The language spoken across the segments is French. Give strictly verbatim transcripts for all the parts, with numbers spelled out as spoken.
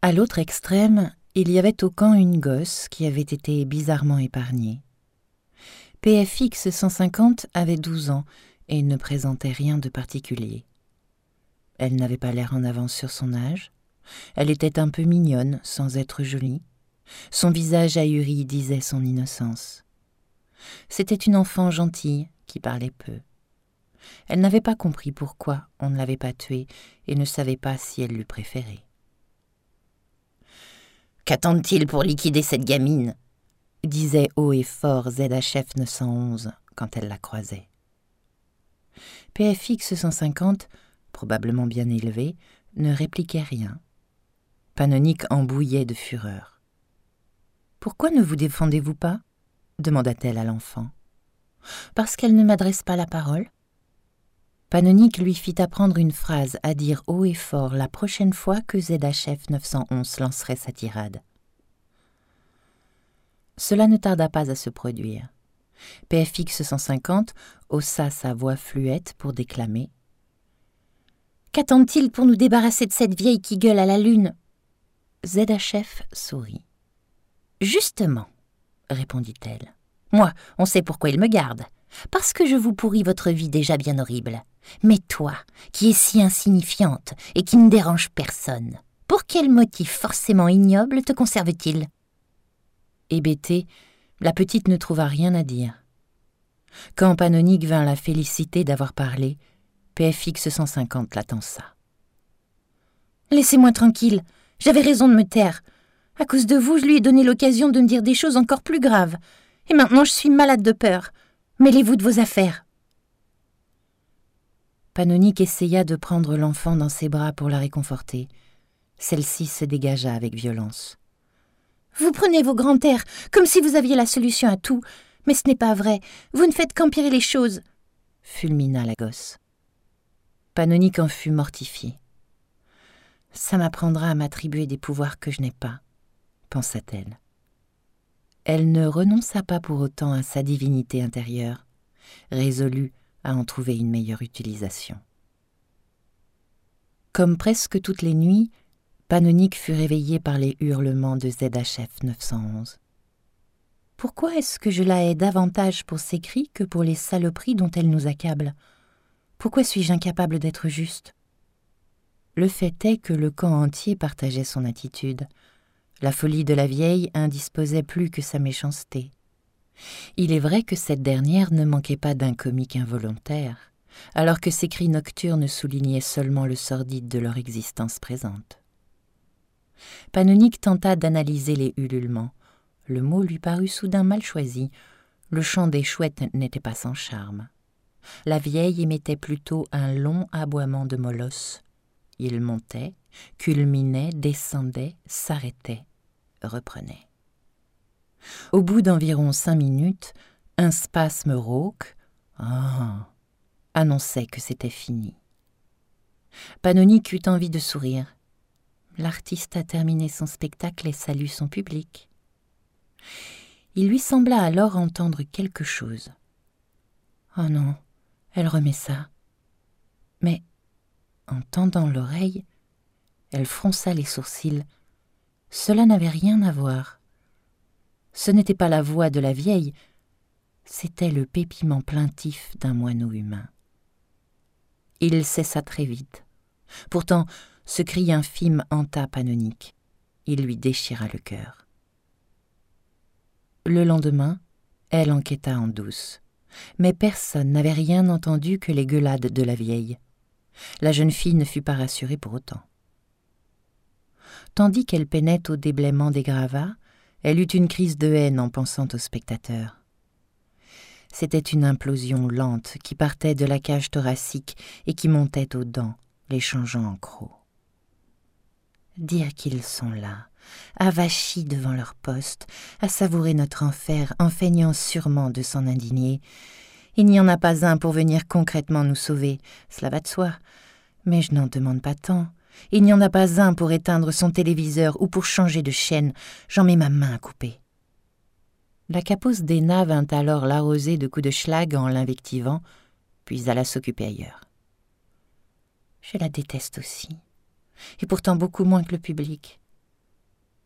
À l'autre extrême, il y avait au camp une gosse qui avait été bizarrement épargnée. P F X cent cinquante avait douze ans et ne présentait rien de particulier. Elle n'avait pas l'air en avance sur son âge. Elle était un peu mignonne, sans être jolie. Son visage ahuri disait son innocence. C'était une enfant gentille qui parlait peu. Elle n'avait pas compris pourquoi on ne l'avait pas tuée et ne savait pas si elle l'eût préférée. « Qu'attendent-ils pour liquider cette gamine ?» disait haut et fort Z H F neuf cent onze quand elle la croisait. P F X cent cinquante, probablement bien élevé, ne répliquait rien. Panonique en bouillait de fureur. « Pourquoi ne vous défendez-vous pas ?» demanda-t-elle à l'enfant. « Parce qu'elle ne m'adresse pas la parole ?» Panonique lui fit apprendre une phrase à dire haut et fort la prochaine fois que Z H F neuf cent onze lancerait sa tirade. Cela ne tarda pas à se produire. P F X cent cinquante haussa sa voix fluette pour déclamer. « Qu'attendent-ils pour nous débarrasser de cette vieille qui gueule à la lune ?» Z H F sourit. « Justement, » répondit-elle. « Moi, on sait pourquoi il me garde. Parce que je vous pourris votre vie déjà bien horrible. Mais toi, qui es si insignifiante et qui ne dérange personne, pour quel motif forcément ignoble te conserve-t-il » Hébétée, la petite ne trouva rien à dire. Quand Panonique vint la féliciter d'avoir parlé, P F X cent cinquante la tança. « Laissez-moi tranquille, j'avais raison de me taire. À cause de vous, je lui ai donné l'occasion de me dire des choses encore plus graves. Et maintenant, je suis malade de peur. Mêlez-vous de vos affaires. » Panonique essaya de prendre l'enfant dans ses bras pour la réconforter. Celle-ci se dégagea avec violence. « Vous prenez vos grands airs, comme si vous aviez la solution à tout. Mais ce n'est pas vrai, vous ne faites qu'empirer les choses. » fulmina la gosse. Panonique en fut mortifiée. « Ça m'apprendra à m'attribuer des pouvoirs que je n'ai pas, » pensa-t-elle. Elle ne renonça pas pour autant à sa divinité intérieure, résolue à en trouver une meilleure utilisation. Comme presque toutes les nuits, Panonique fut réveillée par les hurlements de Z H F neuf cent onze. Pourquoi est-ce que je la hais davantage pour ses cris que pour les saloperies dont elle nous accable? Pourquoi suis-je incapable d'être juste? Le fait est que le camp entier partageait son attitude. La folie de la vieille indisposait plus que sa méchanceté. Il est vrai que cette dernière ne manquait pas d'un comique involontaire, alors que ses cris nocturnes soulignaient seulement le sordide de leur existence présente. Panonique tenta d'analyser les ululements. Le mot lui parut soudain mal choisi. Le chant des chouettes n'était pas sans charme. La vieille émettait plutôt un long aboiement de molosse. Il montait, culminait, descendait, s'arrêtait, reprenait. Au bout d'environ cinq minutes, un spasme rauque oh, annonçait que c'était fini. Panonique eut envie de sourire. L'artiste a terminé son spectacle et salue son public. Il lui sembla alors entendre quelque chose. Oh non, elle remet ça. Mais, en tendant l'oreille, elle fronça les sourcils. Cela n'avait rien à voir. Ce n'était pas la voix de la vieille, c'était le pépiment plaintif d'un moineau humain. Il cessa très vite. Pourtant, ce cri infime hanta Panonique. Il lui déchira le cœur. Le lendemain, elle enquêta en douce. Mais personne n'avait rien entendu que les gueulades de la vieille. La jeune fille ne fut pas rassurée pour autant. Tandis qu'elle peinait au déblaiement des gravats, elle eut une crise de haine en pensant aux spectateurs. C'était une implosion lente qui partait de la cage thoracique et qui montait aux dents, les changeant en crocs. Dire qu'ils sont là, avachis devant leur poste, à savourer notre enfer en feignant sûrement de s'en indigner. Il n'y en a pas un pour venir concrètement nous sauver, cela va de soi. Mais je n'en demande pas tant. Il n'y en a pas un pour éteindre son téléviseur ou pour changer de chaîne. J'en mets ma main à couper. La caposse d'Héna vint alors l'arroser de coups de schlag en l'invectivant, puis alla s'occuper ailleurs. Je la déteste aussi, et pourtant beaucoup moins que le public.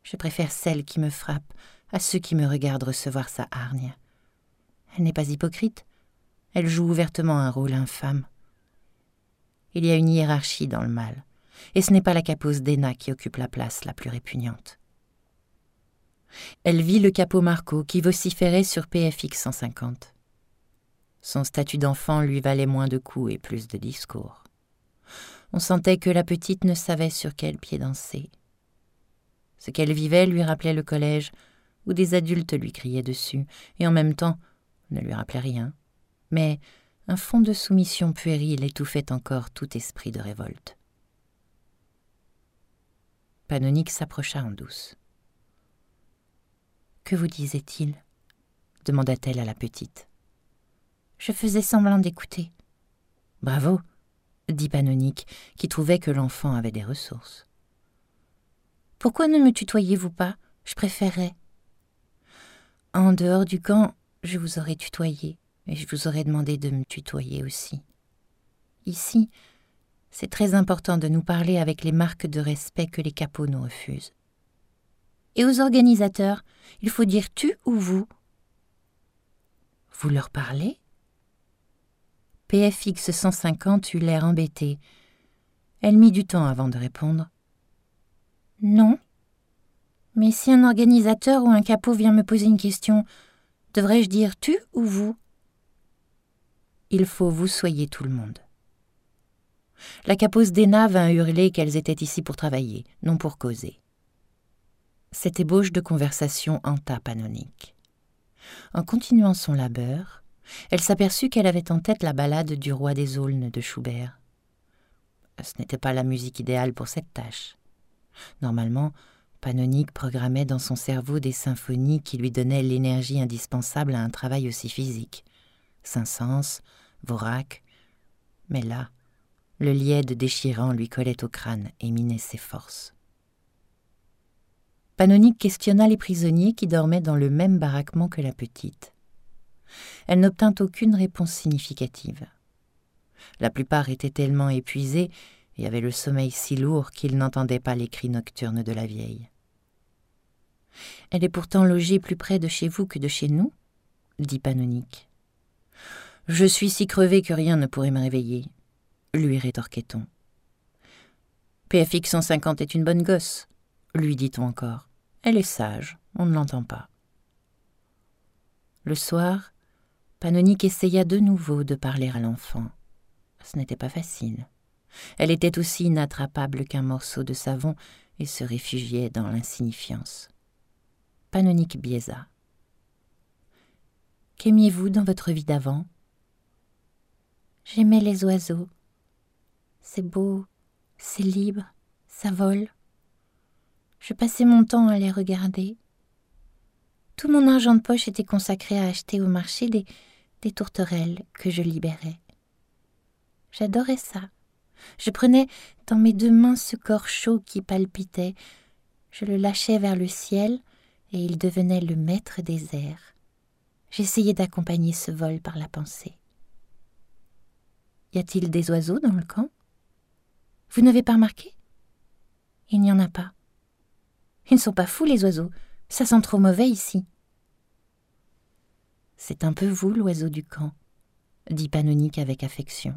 Je préfère celle qui me frappe à ceux qui me regardent recevoir sa hargne. Elle n'est pas hypocrite. Elle joue ouvertement un rôle infâme. Il y a une hiérarchie dans le mal, et ce n'est pas la capose d'Ena qui occupe la place la plus répugnante. Elle vit le capot Marco qui vociférait sur P F X cent cinquante. Son statut d'enfant lui valait moins de coups et plus de discours. On sentait que la petite ne savait sur quel pied danser. Ce qu'elle vivait lui rappelait le collège, où des adultes lui criaient dessus, et en même temps ne lui rappelait rien. Mais un fond de soumission puérile étouffait encore tout esprit de révolte. Panonique s'approcha en douce. « Que vous disait-il » demanda-t-elle à la petite. Je faisais semblant d'écouter. « Bravo !» dit Panonique, qui trouvait que l'enfant avait des ressources. « Pourquoi ne me tutoyez-vous pas? Je préférerais. »« En dehors du camp, je vous aurais tutoyé, et je vous aurais demandé de me tutoyer aussi. Ici, c'est très important de nous parler avec les marques de respect que les capots nous refusent. Et aux organisateurs, il faut dire tu ou vous. »« Vous leur parlez ?» P F X cent cinquante eut l'air embêté. Elle mit du temps avant de répondre. « Non. Mais si un organisateur ou un capot vient me poser une question, devrais-je dire tu ou vous ? » Il faut vous soyez tout le monde. La capose d'Ena vint hurler qu'elles étaient ici pour travailler, non pour causer. Cette ébauche de conversation hanta Panonique. En continuant son labeur, elle s'aperçut qu'elle avait en tête la ballade du roi des aulnes de Schubert. Ce n'était pas la musique idéale pour cette tâche. Normalement, Panonique programmait dans son cerveau des symphonies qui lui donnaient l'énergie indispensable à un travail aussi physique. Saint-Saëns, Dvorak, mais là, le lied déchirant lui collait au crâne et minait ses forces. Panonique questionna les prisonniers qui dormaient dans le même baraquement que la petite. Elle n'obtint aucune réponse significative. La plupart étaient tellement épuisés et avaient le sommeil si lourd qu'ils n'entendaient pas les cris nocturnes de la vieille. « Elle est pourtant logée plus près de chez vous que de chez nous ?» dit Panonique. « Je suis si crevée que rien ne pourrait me réveiller, » lui rétorquait-on. « P F X cent cinquante est une bonne gosse, » lui dit-on encore. « Elle est sage, on ne l'entend pas. » Le soir, Panonique essaya de nouveau de parler à l'enfant. Ce n'était pas facile. Elle était aussi inattrapable qu'un morceau de savon et se réfugiait dans l'insignifiance. Panonique biaisa. « Qu'aimiez-vous dans votre vie d'avant ?»« J'aimais les oiseaux. C'est beau, c'est libre, ça vole. Je passais mon temps à les regarder. Tout mon argent de poche était consacré à acheter au marché des, des tourterelles que je libérais. J'adorais ça. Je prenais dans mes deux mains ce corps chaud qui palpitait. Je le lâchais vers le ciel et il devenait le maître des airs. J'essayais d'accompagner ce vol par la pensée. Y a-t-il des oiseaux dans le camp? Vous n'avez pas remarqué? Il n'y en a pas. Ils ne sont pas fous, les oiseaux. Ça sent trop mauvais ici. C'est un peu vous, l'oiseau du camp, dit Panonique avec affection.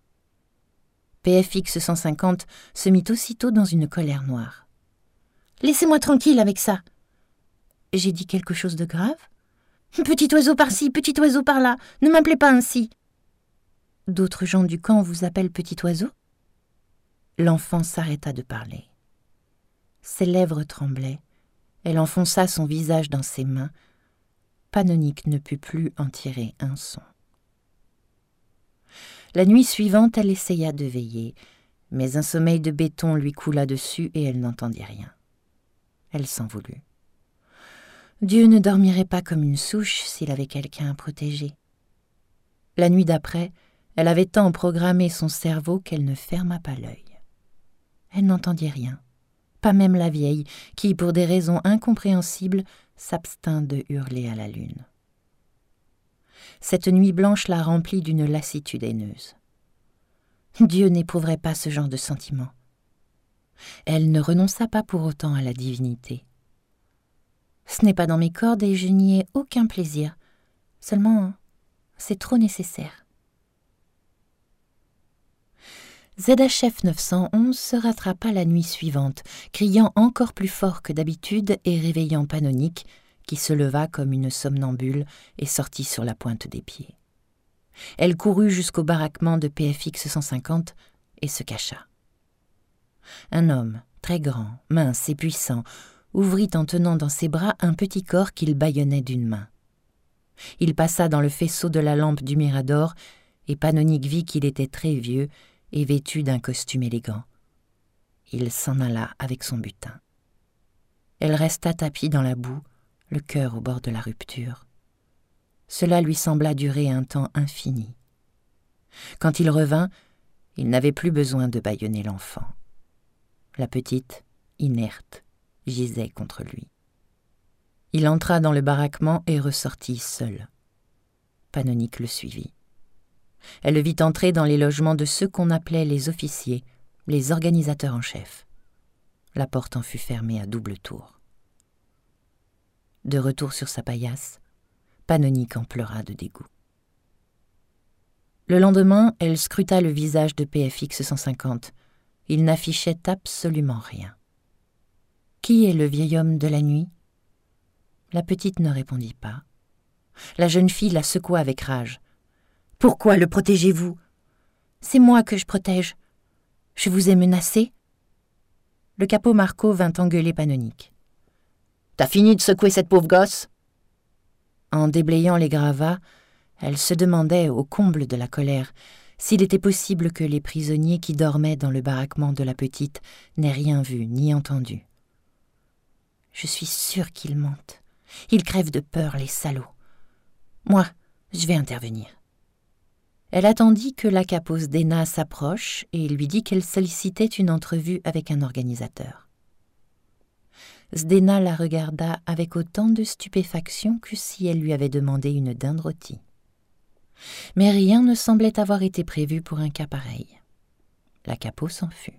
P F X cent cinquante se mit aussitôt dans une colère noire. « Laissez-moi tranquille avec ça !»« J'ai dit quelque chose de grave ? » ?»« Petit oiseau par-ci, petit oiseau par-là, ne m'appelez pas ainsi !»« D'autres gens du camp vous appellent petit oiseau ?» L'enfant s'arrêta de parler. Ses lèvres tremblaient. Elle enfonça son visage dans ses mains. Panonique ne put plus en tirer un son. La nuit suivante, elle essaya de veiller, mais un sommeil de béton lui coula dessus et elle n'entendit rien. Elle s'en voulut. Dieu ne dormirait pas comme une souche s'il avait quelqu'un à protéger. La nuit d'après, elle avait tant programmé son cerveau qu'elle ne ferma pas l'œil. Elle n'entendit rien, pas même la vieille, qui, pour des raisons incompréhensibles, s'abstint de hurler à la lune. Cette nuit blanche la remplit d'une lassitude haineuse. Dieu n'éprouverait pas ce genre de sentiment. Elle ne renonça pas pour autant à la divinité. Ce n'est pas dans mes cordes et je n'y ai aucun plaisir. Seulement, c'est trop nécessaire. Z H F neuf cent onze se rattrapa la nuit suivante, criant encore plus fort que d'habitude et réveillant Panonique, qui se leva comme une somnambule et sortit sur la pointe des pieds. Elle courut jusqu'au baraquement de P F X cent cinquante et se cacha. Un homme, très grand, mince et puissant, ouvrit en tenant dans ses bras un petit corps qu'il bâillonnait d'une main. Il passa dans le faisceau de la lampe du mirador et Panonique vit qu'il était très vieux et vêtu d'un costume élégant. Il s'en alla avec son butin. Elle resta tapie dans la boue, le cœur au bord de la rupture. Cela lui sembla durer un temps infini. Quand il revint, il n'avait plus besoin de bâillonner l'enfant. La petite, inerte, gisait contre lui. Il entra dans le baraquement et ressortit seul. Panonique le suivit. Elle le vit entrer dans les logements de ceux qu'on appelait les officiers, les organisateurs en chef. La porte en fut fermée à double tour. De retour sur sa paillasse, Panonique en pleura de dégoût. Le lendemain, elle scruta le visage de P F X cent cinquante. Il n'affichait absolument rien. « Qui est le vieil homme de la nuit ?» La petite ne répondit pas. La jeune fille la secoua avec rage. « Pourquoi le protégez-vous ?»« C'est moi que je protège. Je vous ai menacé ?» Le capot Marco vint engueuler Panonique. « T'as fini de secouer cette pauvre gosse ?» En déblayant les gravats, elle se demandait, au comble de la colère, s'il était possible que les prisonniers qui dormaient dans le baraquement de la petite n'aient rien vu ni entendu. « Je suis sûre qu'ils mentent. Ils crèvent de peur, les salauds. Moi, je vais intervenir. » Elle attendit que la capo Zdena s'approche et lui dit qu'elle sollicitait une entrevue avec un organisateur. Zdena la regarda avec autant de stupéfaction que si elle lui avait demandé une dinde rôtie. Mais rien ne semblait avoir été prévu pour un cas pareil. La capo s'en fut.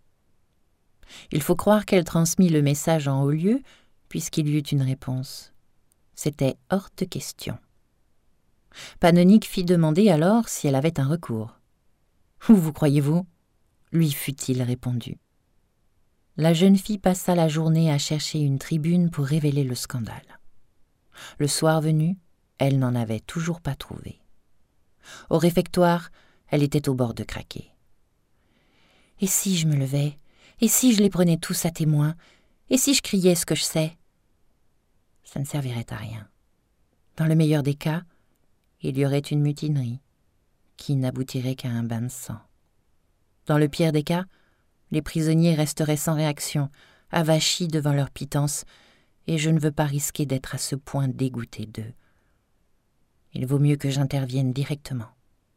Il faut croire qu'elle transmit le message en haut lieu, puisqu'il y eut une réponse. C'était hors de question. Panonique fit demander alors si elle avait un recours. « Où vous croyez-vous » lui fut-il répondu. La jeune fille passa la journée à chercher une tribune pour révéler le scandale. Le soir venu, elle n'en avait toujours pas trouvé. Au réfectoire, elle était au bord de craquer. « Et si je me levais ? Et si je les prenais tous à témoin ? Et si je criais ce que je sais ?» Ça ne servirait à rien. Dans le meilleur des cas, il y aurait une mutinerie qui n'aboutirait qu'à un bain de sang. Dans le pire des cas, les prisonniers resteraient sans réaction, avachis devant leur pitance, et je ne veux pas risquer d'être à ce point dégoûté d'eux. Il vaut mieux que j'intervienne directement.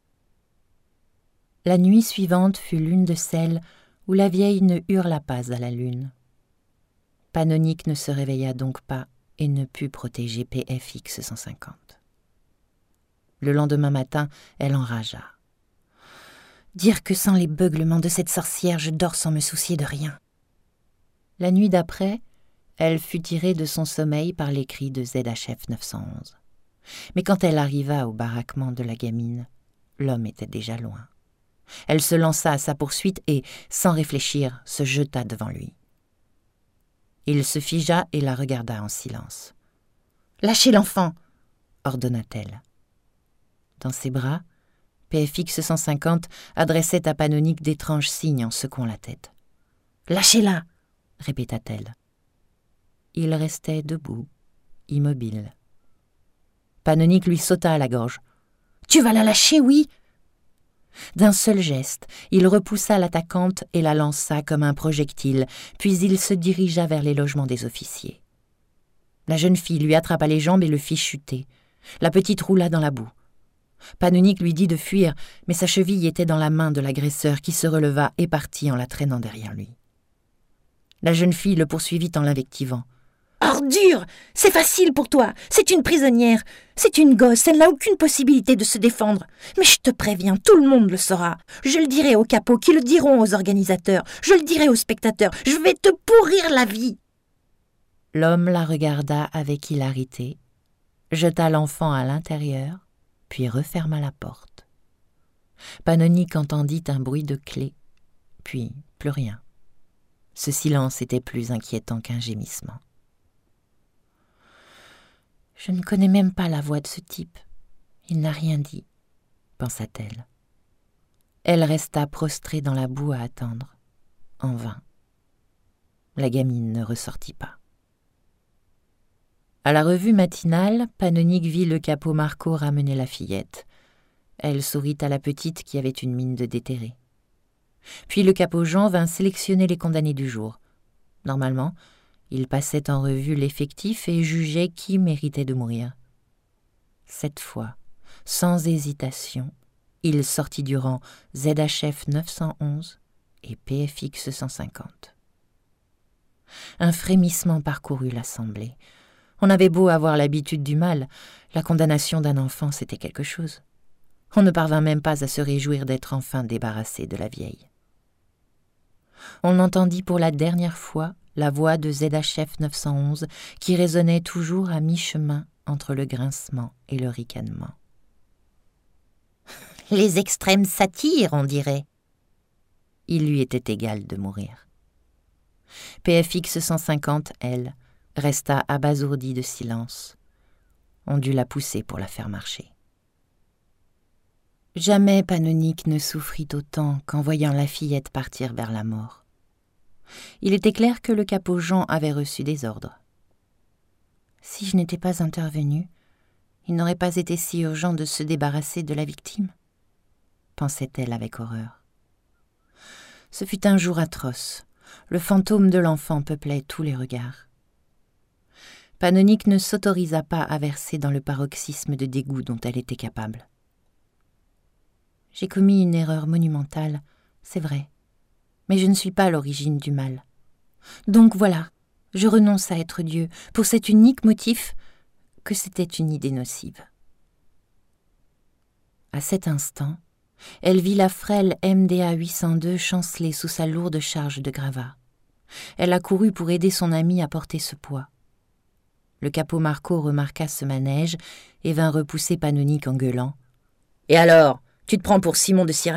La nuit suivante fut l'une de celles où la vieille ne hurla pas à la lune. Panonique ne se réveilla donc pas et ne put protéger P F X cent cinquante. Le lendemain matin, elle enragea. Dire que sans les beuglements de cette sorcière, je dors sans me soucier de rien. La nuit d'après, elle fut tirée de son sommeil par les cris de Z H F neuf cent onze. Mais quand elle arriva au baraquement de la gamine, l'homme était déjà loin. Elle se lança à sa poursuite et, sans réfléchir, se jeta devant lui. Il se figea et la regarda en silence. « Lâchez l'enfant !» ordonna-t-elle. Dans ses bras, P F X cent cinquante adressait à Panonique d'étranges signes en secouant la tête. « Lâchez-la !» répéta-t-elle. Il restait debout, immobile. Panonique lui sauta à la gorge. « Tu vas la lâcher, oui !» D'un seul geste, il repoussa l'attaquante et la lança comme un projectile, puis il se dirigea vers les logements des officiers. La jeune fille lui attrapa les jambes et le fit chuter. La petite roula dans la boue. Panonique lui dit de fuir, mais sa cheville était dans la main de l'agresseur qui se releva et partit en la traînant derrière lui. La jeune fille le poursuivit en l'invectivant. « Ordure ! C'est facile pour toi. C'est une prisonnière. C'est une gosse. Elle n'a aucune possibilité de se défendre. Mais je te préviens, tout le monde le saura. Je le dirai aux capots qui le diront aux organisateurs. Je le dirai aux spectateurs. Je vais te pourrir la vie. » L'homme la regarda avec hilarité, jeta l'enfant à l'intérieur, puis referma la porte. Panonique entendit un bruit de clé, puis plus rien. Ce silence était plus inquiétant qu'un gémissement. « Je ne connais même pas la voix de ce type. Il n'a rien dit, » pensa-t-elle. Elle resta prostrée dans la boue à attendre, en vain. La gamine ne ressortit pas. À la revue matinale, Panonique vit le capot Marco ramener la fillette. Elle sourit à la petite qui avait une mine de déterré. Puis le capot Jean vint sélectionner les condamnés du jour. Normalement, il passait en revue l'effectif et jugeait qui méritait de mourir. Cette fois, sans hésitation, il sortit du rang Z H F neuf cent onze et P F X cent cinquante. Un frémissement parcourut l'assemblée. On avait beau avoir l'habitude du mal, la condamnation d'un enfant, c'était quelque chose. On ne parvint même pas à se réjouir d'être enfin débarrassé de la vieille. On entendit pour la dernière fois la voix de Z H F neuf cent onze qui résonnait toujours à mi-chemin entre le grincement et le ricanement. « Les extrêmes s'attirent, on dirait. » Il lui était égal de mourir. P F X cent cinquante, elle, resta abasourdie de silence. On dut la pousser pour la faire marcher. Jamais Panonique ne souffrit autant qu'en voyant la fillette partir vers la mort. Il était clair que le capot Jean avait reçu des ordres. Si je n'étais pas intervenue, il n'aurait pas été si urgent de se débarrasser de la victime, pensait-elle avec horreur. Ce fut un jour atroce. Le fantôme de l'enfant peuplait tous les regards. Panonique ne s'autorisa pas à verser dans le paroxysme de dégoût dont elle était capable. J'ai commis une erreur monumentale, c'est vrai, mais je ne suis pas à l'origine du mal. Donc voilà, je renonce à être Dieu pour cet unique motif que c'était une idée nocive. À cet instant, elle vit la frêle M D A huit cent deux chanceler sous sa lourde charge de gravats. Elle accourut pour aider son amie à porter ce poids. Le capot Marco remarqua ce manège et vint repousser Panonique en gueulant. « Et alors, tu te prends pour Simon de Cyrène ?»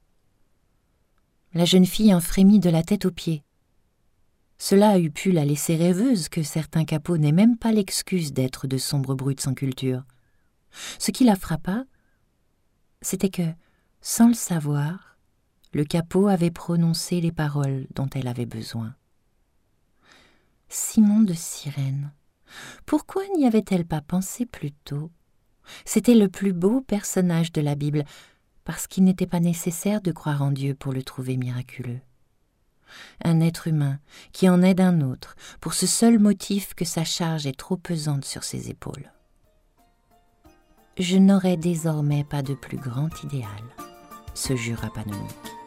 La jeune fille en frémit de la tête aux pieds. Cela eût pu la laisser rêveuse que certains capots n'aient même pas l'excuse d'être de sombres brutes sans culture. Ce qui la frappa, c'était que, sans le savoir, le capot avait prononcé les paroles dont elle avait besoin. Simon de Cyrène, pourquoi n'y avait-elle pas pensé plus tôt? C'était le plus beau personnage de la Bible, parce qu'il n'était pas nécessaire de croire en Dieu pour le trouver miraculeux. Un être humain qui en aide un autre pour ce seul motif que sa charge est trop pesante sur ses épaules. Je n'aurai désormais pas de plus grand idéal, se jura Panonique.